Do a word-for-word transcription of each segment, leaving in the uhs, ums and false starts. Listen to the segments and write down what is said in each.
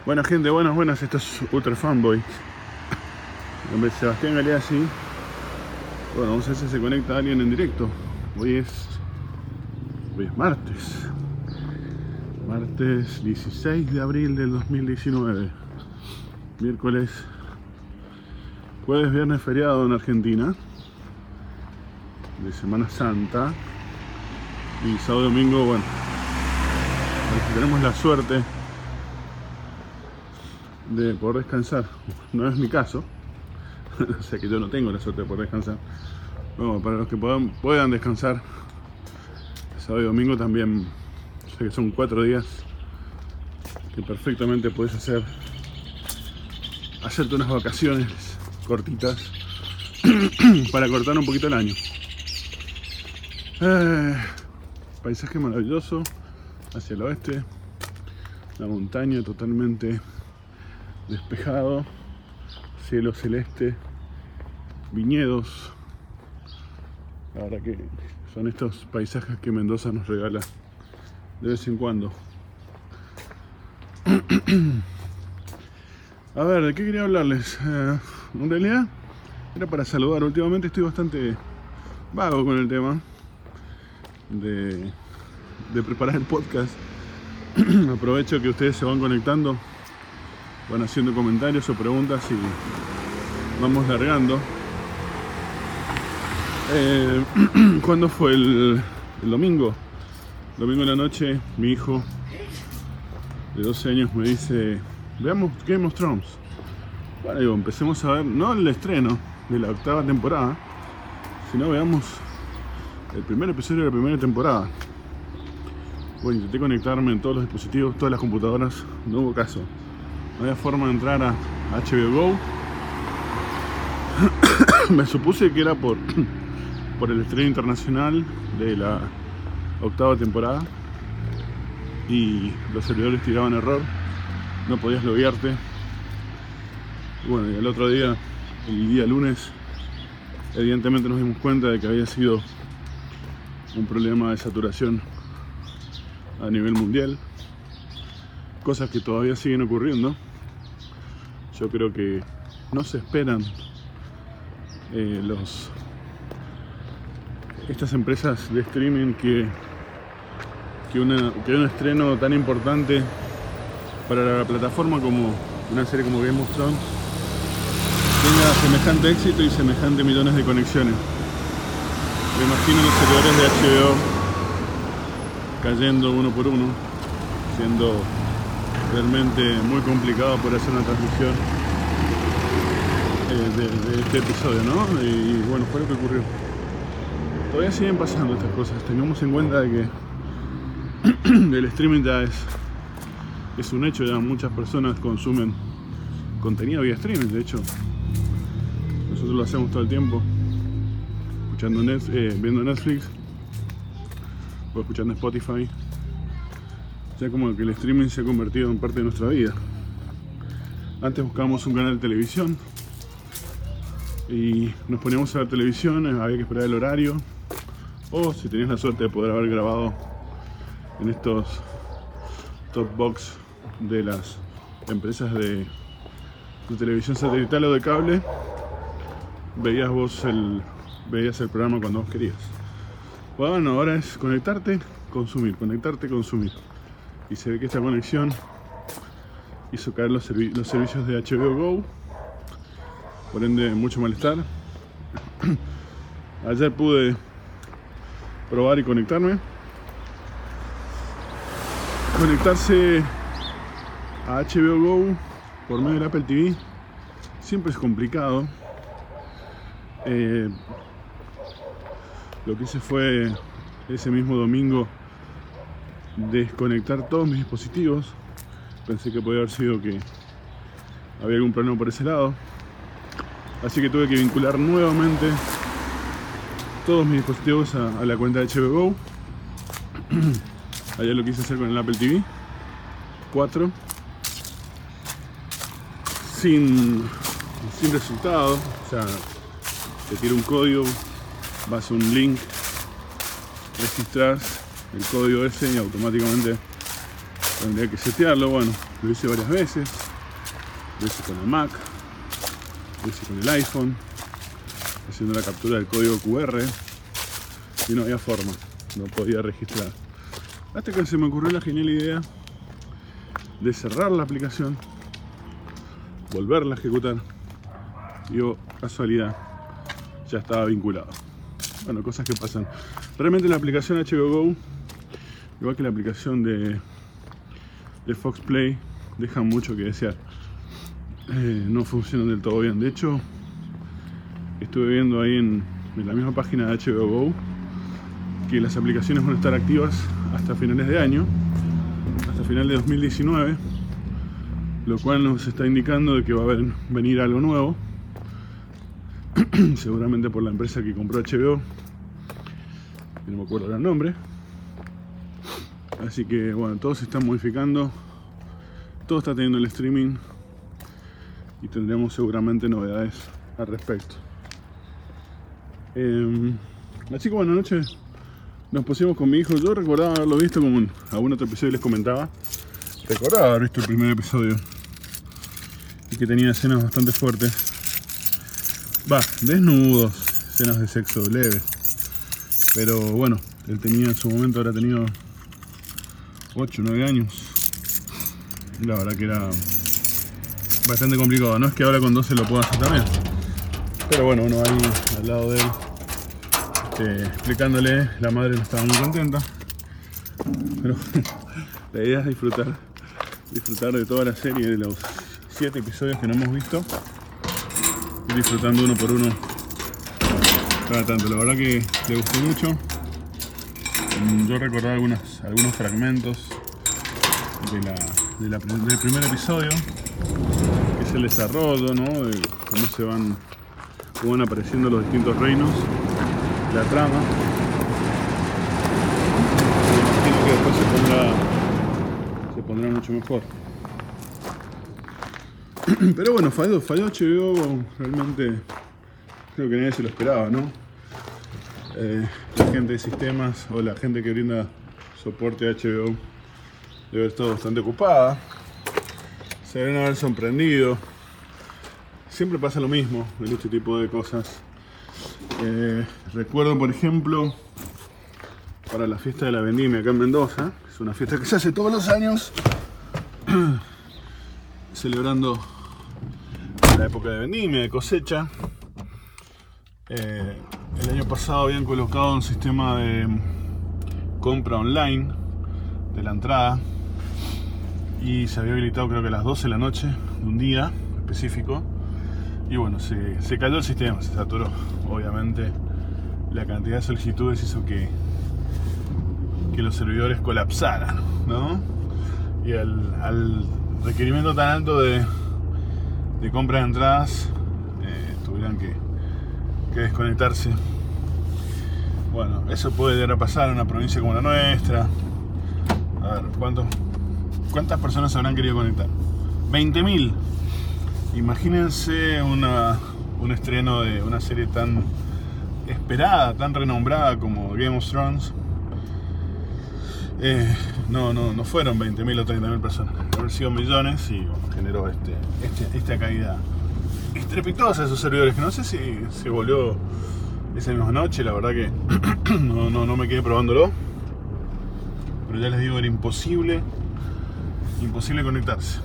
Buena gente, buenas, buenas, esto es Ultra Fanboy. Mi nombre es Sebastián Galeazzi. Bueno, vamos a ver si se conecta alguien en directo. Hoy es, hoy es martes. Martes dieciséis de abril del dos mil diecinueve. Miércoles, jueves, viernes feriado en Argentina. De Semana Santa. Y sábado y domingo, bueno, si tenemos la suerte de poder descansar. No es mi caso. O sea que yo no tengo la suerte de poder descansar. Bueno, para los que puedan, puedan descansar sábado y domingo también, sé que son cuatro días que perfectamente puedes hacer hacerte unas vacaciones cortitas para cortar un poquito el año. Eh, paisaje maravilloso hacia el oeste, la montaña totalmente despejado, cielo celeste, viñedos. La verdad que son estos paisajes que Mendoza nos regala de vez en cuando. A ver, ¿de qué quería hablarles? Eh, en realidad era para saludar. Últimamente estoy bastante vago con el tema de, de preparar el podcast. Aprovecho que ustedes se van conectando, van haciendo comentarios o preguntas y vamos largando. Eh, ¿Cuándo fue? El, el domingo. Domingo en la noche, mi hijo de doce años me dice: veamos Game of Thrones. Bueno, digo, empecemos a ver, no el estreno de la octava temporada, sino veamos el primer episodio de la primera temporada. Bueno, intenté conectarme en todos los dispositivos, todas las computadoras, no hubo caso. No había forma de entrar a H B O Go. Me supuse que era por, por el estreno internacional de la octava temporada y los servidores tiraban error, no podías loguearte. Bueno, y el otro día, el día lunes, evidentemente nos dimos cuenta de que había sido un problema de saturación a nivel mundial, cosas que todavía siguen ocurriendo. Yo creo que no se esperan eh, los estas empresas de streaming que que, una, que un estreno tan importante para la plataforma como una serie como Game of Thrones tenga semejante éxito y semejante millones de conexiones. Me imagino los servidores de H B O cayendo uno por uno, siendo realmente muy complicado poder hacer una transmisión eh, de, de este episodio, ¿no? Y bueno, fue lo que ocurrió. Todavía siguen pasando estas cosas. Tengamos en cuenta de que el streaming ya es, es un hecho, ya muchas personas consumen contenido vía streaming. De hecho, nosotros lo hacemos todo el tiempo, escuchando net, eh, viendo Netflix o escuchando Spotify. Ya como que el streaming se ha convertido en parte de nuestra vida. Antes buscábamos un canal de televisión y nos poníamos a ver televisión, había que esperar el horario, o si tenías la suerte de poder haber grabado en estos top box de las empresas de, de televisión satelital o de cable, veías vos el, veías el programa cuando vos querías. Bueno, ahora es conectarte, consumir, conectarte, consumir. Y se ve que esta conexión hizo caer los, servi los servicios de H B O Go, por ende mucho malestar. Ayer pude probar y conectarme. Conectarse a H B O Go por medio del Apple T V siempre es complicado. Eh, lo que hice fue ese mismo domingo desconectar todos mis dispositivos. Pensé que podía haber sido que había algún problema por ese lado, así que tuve que vincular nuevamente todos mis dispositivos a, a la cuenta de H B O Go. Ayer lo quise hacer con el Apple T V cuatro sin, sin resultado. O sea, te tira un código, vas a un link, registras el código ese y automáticamente tendría que setearlo. Bueno, lo hice varias veces. Lo hice con la Mac, lo hice con el iPhone, haciendo la captura del código Q R, y no había forma, no podía registrar. Hasta que se me ocurrió la genial idea de cerrar la aplicación, volverla a ejecutar, y oh, casualidad, ya estaba vinculado. Bueno, cosas que pasan. Realmente la aplicación H B O Go, igual que la aplicación de, de Fox Play, deja mucho que desear. Eh, no funcionan del todo bien. De hecho, estuve viendo ahí en, en la misma página de H B O Go que las aplicaciones van a estar activas hasta finales de año, hasta final de dos mil diecinueve, lo cual nos está indicando de que va a haber, venir algo nuevo, seguramente por la empresa que compró H B O, que no me acuerdo el nombre. Así que bueno, todo se está modificando, todo está teniendo el streaming y tendremos seguramente novedades al respecto. Eh, así que bueno, anoche nos pusimos con mi hijo. Yo recordaba haberlo visto, como en algún otro episodio les comentaba, recordaba haber visto el primer episodio y que tenía escenas bastante fuertes. Va, desnudos, escenas de sexo leves. Pero bueno, él tenía en su momento, habrá tenido ocho o nueve años. Y la verdad que era bastante complicado. No es que ahora con doce lo pueda hacer también. Pero bueno, uno ahí al lado de él, este, explicándole, la madre no estaba muy contenta. Pero la idea es disfrutar, disfrutar de toda la serie, de los siete episodios que no hemos visto. Ir disfrutando uno por uno cada tanto. La verdad que le gustó mucho. Yo recordaba algunas, algunos fragmentos de la, de la, del primer episodio, que es el desarrollo, ¿no? De cómo se van, cómo van apareciendo los distintos reinos, la trama. Me imagino que después se pondrá, se pondrá mucho mejor. Pero bueno, falló, falló H B O, realmente creo que nadie se lo esperaba, ¿no? Eh, la gente de sistemas o la gente que brinda soporte a H B O debe haber estado bastante ocupada, se deben haber sorprendido. Siempre pasa lo mismo en este tipo de cosas. Eh, recuerdo, por ejemplo, para la fiesta de la vendimia acá en Mendoza, es una fiesta que se hace todos los años, celebrando la época de vendimia, de cosecha. Eh, el año pasado habían colocado un sistema de compra online de la entrada y se había habilitado, creo que a las doce de la noche de un día específico, y bueno, se, se cayó el sistema, se saturó. Obviamente la cantidad de solicitudes hizo que, que los servidores colapsaran, ¿no? Y al, al requerimiento tan alto de, de compra de entradas, eh, tuvieron que que desconectarse. Bueno, eso puede llegar a pasar en una provincia como la nuestra. A ver, ¿cuánto, ¿cuántas personas se habrán querido conectar? veinte mil. Imagínense una, un estreno de una serie tan esperada, tan renombrada como Game of Thrones. Eh, no, no, no fueron veinte mil o treinta mil personas, haber sido millones, y bueno, generó este, este, esta caída estrepitosa de sus servidores, que no sé si se volvió esa misma noche. La verdad que no, no, no me quedé probándolo, pero ya les digo, era imposible imposible conectarse.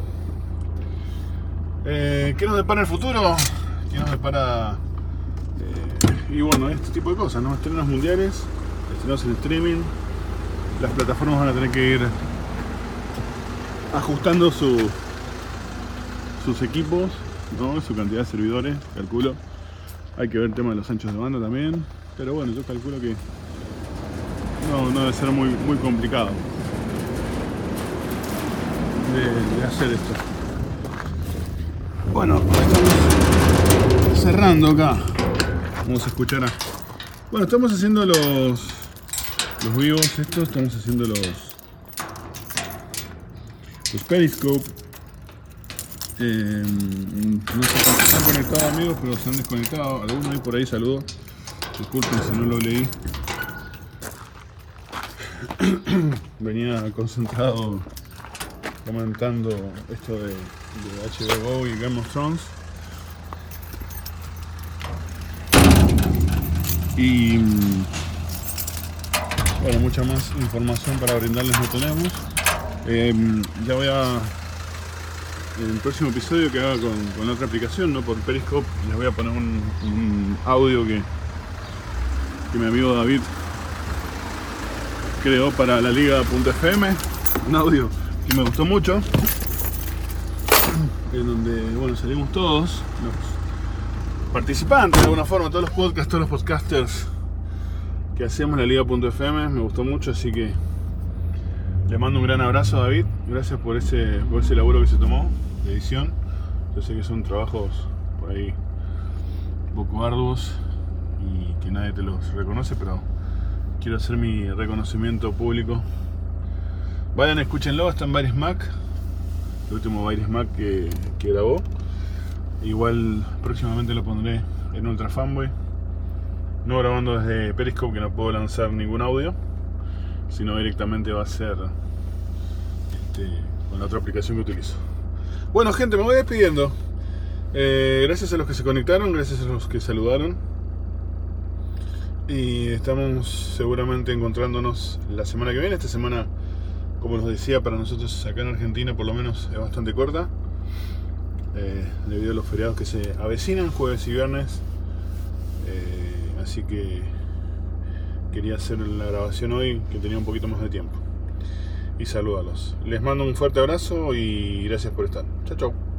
Eh, ¿qué nos depara el futuro? ¿Qué nos depara? Eh, y bueno, este tipo de cosas, ¿no? Estrenos mundiales, estrenos en streaming. Las plataformas van a tener que ir ajustando su, sus equipos, ¿no? Su cantidad de servidores, calculo. Hay que ver el tema de los anchos de banda también, pero bueno, yo calculo que no, no debe ser muy, muy complicado de, de hacer esto. Bueno, estamos cerrando acá. Vamos a escuchar a... Bueno, estamos haciendo los los vivos estos, estamos haciendo los los Periscope. Eh, no sé si están conectados, amigos, pero se han desconectado. Algunos ahí por ahí, saludos. Disculpen si no lo leí. Venía concentrado comentando esto de, de H B O y Game of Thrones. Y bueno, mucha más información para brindarles no tenemos. Eh, ya voy a, en el próximo episodio que haga con, con otra aplicación, no por Periscope, les voy a poner un, un audio que, que mi amigo David creó para la liga.fm, un audio que me gustó mucho, en donde bueno, salimos todos los participantes de alguna forma, todos los podcasts, todos los podcasters que hacemos en la liga.fm. Me gustó mucho, así que le mando un gran abrazo a David. Gracias por ese, por ese laburo que se tomó de edición. Yo sé que son trabajos por ahí un poco arduos y que nadie te los reconoce, pero quiero hacer mi reconocimiento público. Vayan, escúchenlo, está en Virus Mac, el último Virus Mac que, que grabó. Igual próximamente lo pondré en Ultra Fanboy, no grabando desde Periscope, que no puedo lanzar ningún audio, sino directamente va a ser este, con la otra aplicación que utilizo. Bueno, gente, me voy despidiendo. Eh, gracias a los que se conectaron, gracias a los que saludaron. Y estamos seguramente encontrándonos la semana que viene. Esta semana, como les decía, para nosotros acá en Argentina por lo menos es bastante corta, eh, debido a los feriados que se avecinan, jueves y viernes. Eh, así que quería hacer la grabación hoy, que tenía un poquito más de tiempo, y saludarlos. Les mando un fuerte abrazo y gracias por estar. Chao, chao.